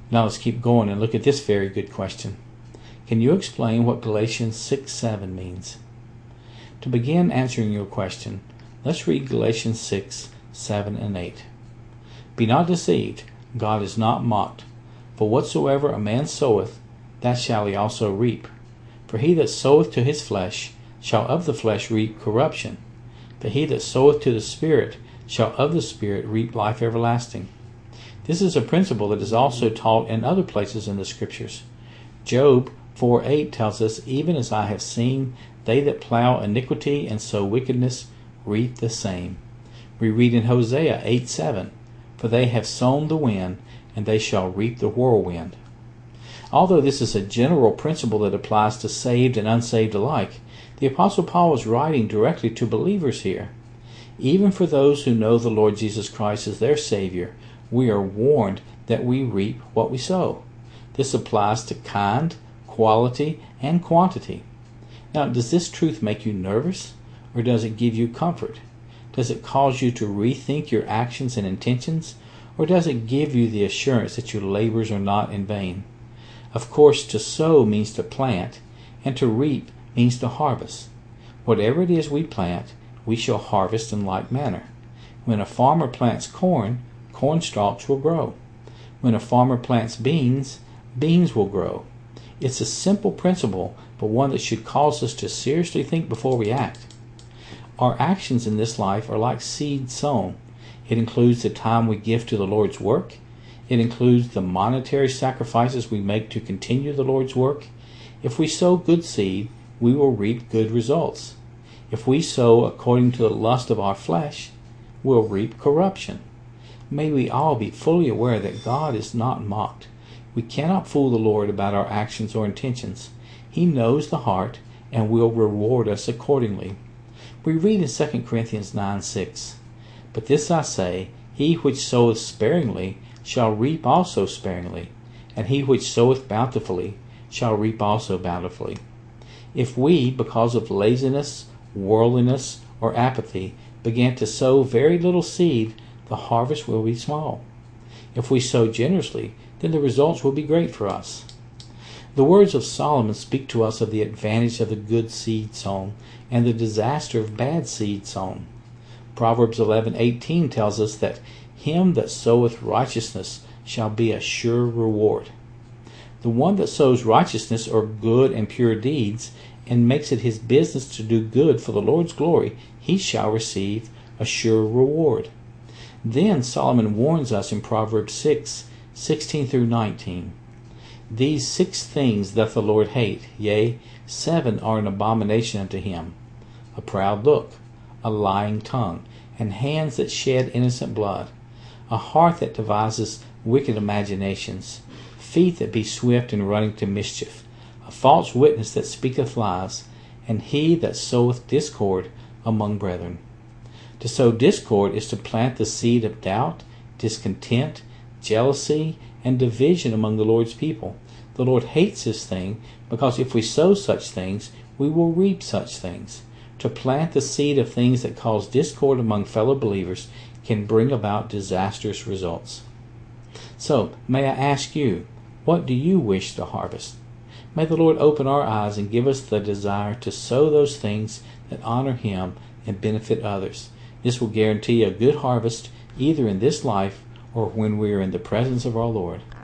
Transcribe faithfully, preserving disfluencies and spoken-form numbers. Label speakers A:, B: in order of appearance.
A: Now let's keep going and look at this very good question. Can you explain what Galatians six seven means? To begin answering your question, let's read Galatians six, seven, and eight. Be not deceived, God is not mocked. For whatsoever a man soweth, that shall he also reap. For he that soweth to his flesh shall of the flesh reap corruption. But he that soweth to the Spirit shall of the Spirit reap life everlasting. This is a principle that is also taught in other places in the Scriptures. Job four eight tells us, Even as I have seen, they that plow iniquity and sow wickedness reap the same. We read in Hosea eight seven, For they have sown the wind, and they shall reap the whirlwind. Although this is a general principle that applies to saved and unsaved alike, the Apostle Paul is writing directly to believers here. Even for those who know the Lord Jesus Christ as their Savior, we are warned that we reap what we sow. This applies to kind, quality, and quantity. Now, does this truth make you nervous, or does it give you comfort? Does it cause you to rethink your actions and intentions, or does it give you the assurance that your labors are not in vain? Of course, to sow means to plant, and to reap means to harvest. Whatever it is we plant, we shall harvest in like manner. When a farmer plants corn, corn stalks will grow. When a farmer plants beans, beans will grow. It's a simple principle, but one that should cause us to seriously think before we act. Our actions in this life are like seed sown. It includes the time we give to the Lord's work. It includes the monetary sacrifices we make to continue the Lord's work. If we sow good seed, we will reap good results. If we sow according to the lust of our flesh, we'll reap corruption. May we all be fully aware that God is not mocked. We cannot fool the Lord about our actions or intentions. He knows the heart and will reward us accordingly. We read in Second Corinthians nine six, But this I say, he which soweth sparingly shall reap also sparingly, and he which soweth bountifully shall reap also bountifully. If we, because of laziness, worldliness, or apathy, begin to sow very little seed, the harvest will be small. If we sow generously, then the results will be great for us. The words of Solomon speak to us of the advantage of the good seed sown and the disaster of bad seed sown. Proverbs eleven eighteen tells us that him that soweth righteousness shall be a sure reward. The one that sows righteousness or good and pure deeds and makes it his business to do good for the Lord's glory, he shall receive a sure reward. Then Solomon warns us in Proverbs six sixteen through nineteen. These six things doth the Lord hate, yea, seven are an abomination unto him: a proud look, a lying tongue, and hands that shed innocent blood, a heart that devises wicked imaginations, feet that be swift in running to mischief, a false witness that speaketh lies, and he that soweth discord among brethren. To sow discord is to plant the seed of doubt, discontent, jealousy, and division among the Lord's people. The Lord hates this thing, because if we sow such things, we will reap such things. To plant the seed of things that cause discord among fellow believers can bring about disastrous results. So, may I ask you, what do you wish to harvest? May the Lord open our eyes and give us the desire to sow those things that honor Him and benefit others. This will guarantee a good harvest either in this life or when we are in the presence of our Lord.